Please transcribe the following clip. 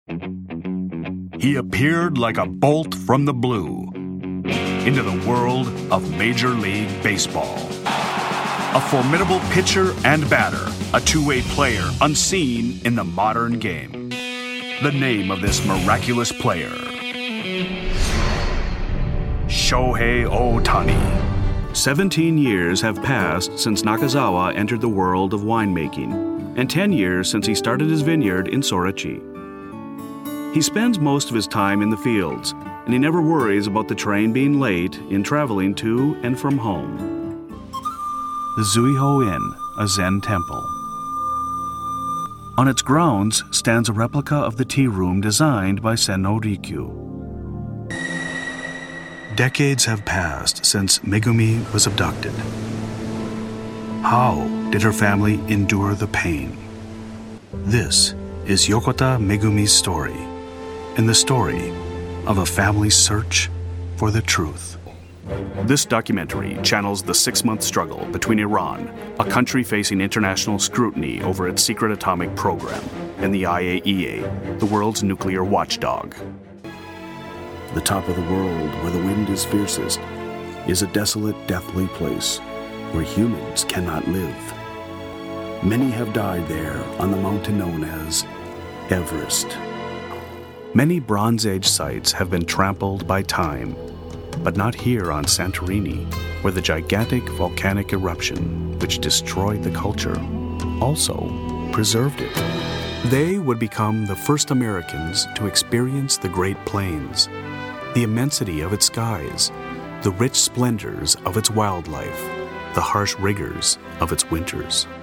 He appeared like a bolt from the blue into the world of Major League Baseball. A formidable pitcher and batter, a two-way player unseen in the modern game. The name of this miraculous player, Shohei Ohtani. 17 years have passed since Nakazawa entered the world of winemaking, and 10 years since he started his vineyard in Sorachi. He spends most of his time in the fields, and he never worries about the train being late in traveling to and from home. The Zuiho Inn, a Zen temple. On its grounds stands a replica of the tea room designed by Senno Rikyu. Decades have passed since Megumi was abducted. How did her family endure the pain? This is Yokota Megumi's story, and the story of a family's search for the truth. This documentary channels the 6-month struggle between Iran, a country facing international scrutiny over its secret atomic program, and the IAEA, the world's nuclear watchdog. The top of the world, where the wind is fiercest, is a desolate, deathly place where humans cannot live. Many have died there on the mountain known as Everest. Many Bronze Age sites have been trampled by time, but not here on Santorini, where the gigantic volcanic eruption, which destroyed the culture, also preserved it. They would become the first Americans to experience the Great Plains, the immensity of its skies, the rich splendors of its wildlife, the harsh rigors of its winters.